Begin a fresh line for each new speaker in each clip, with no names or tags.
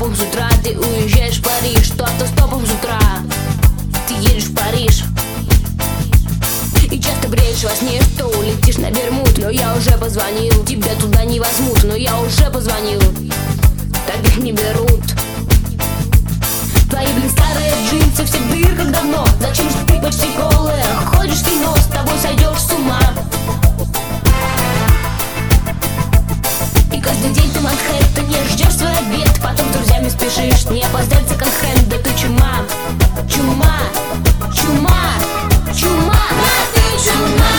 автостопом с утра. Ты уезжаешь в Париж, что автостопом с утра. Ты едешь в Париж и часто бредишь во сне, что улетишь на Бермуд. Но я уже позвонил, тебя туда не возьмут. Но я уже позвонил, так их не берут. Твои, блин, старые джинсы все в дырках давно. Зачем же ты почти голая? Ходишь в кино, с тобой сойдешь с ума. И каждый день ты в Манхэттене ждешь свой обед. Потом с друзьями спешишь, не опоздать в секонд-хенд. Да ты чума, чума, чума, чума. Ты чума.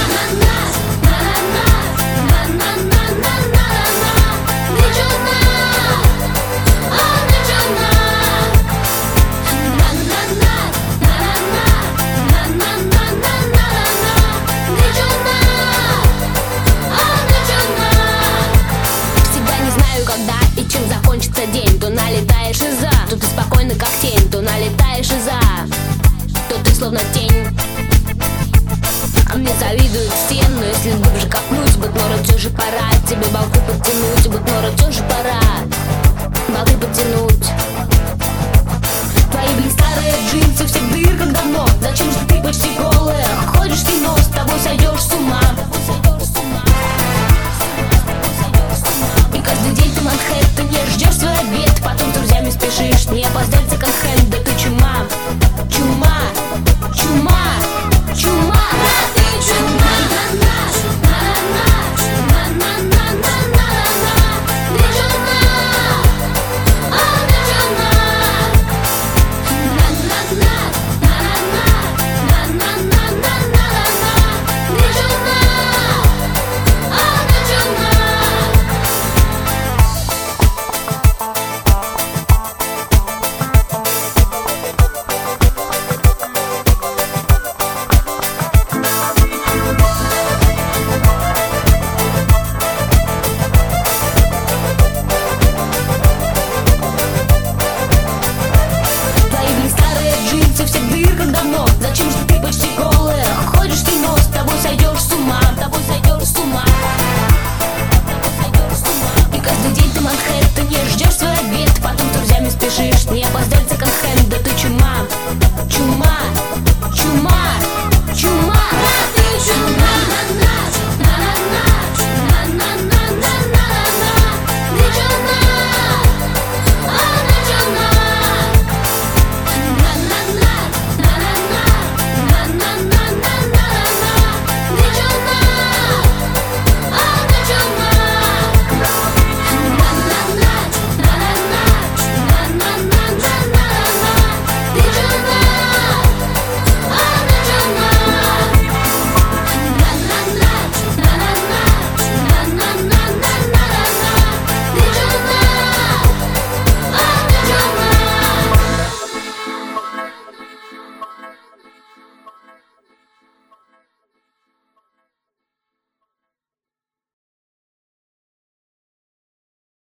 Закончится день, то налетаешь из-за, то ты спокойно как тень, то налетаешь из-за, то ты словно тень. А мне завидуют все, но если глубже копнуть, быть может все же пора тебе балку подтянуть, быть может все же пора балку подтянуть. Твои, блин, старые джинсы все в дырках давно. Зачем же ты почти голая? Ходишь в кино, с тобой